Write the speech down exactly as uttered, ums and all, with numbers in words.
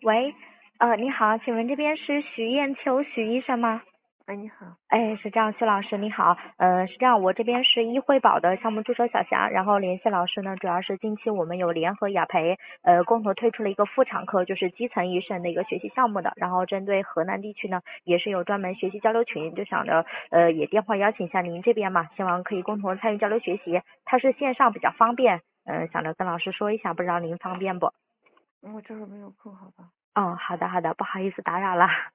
喂，呃，你好，请问这边是徐艳秋徐医生吗？ 哎，你好。 哎，是这样，徐老师你好，呃，是这样，我这边是医惠宝的项目助手小霞，然后联系老师呢，主要是近期我们有联合雅培，呃，共同推出了一个妇产科，就是基层医生的一个学习项目的，然后针对河南地区呢，也是有专门学习交流群，就想着，呃，也电话邀请一下您这边嘛，希望可以共同参与交流学习，它是线上比较方便，嗯、呃，想着跟老师说一下，不知道您方便不？ 我这会儿没有空，好吧？ 哦，好的好的，不好意思打扰了。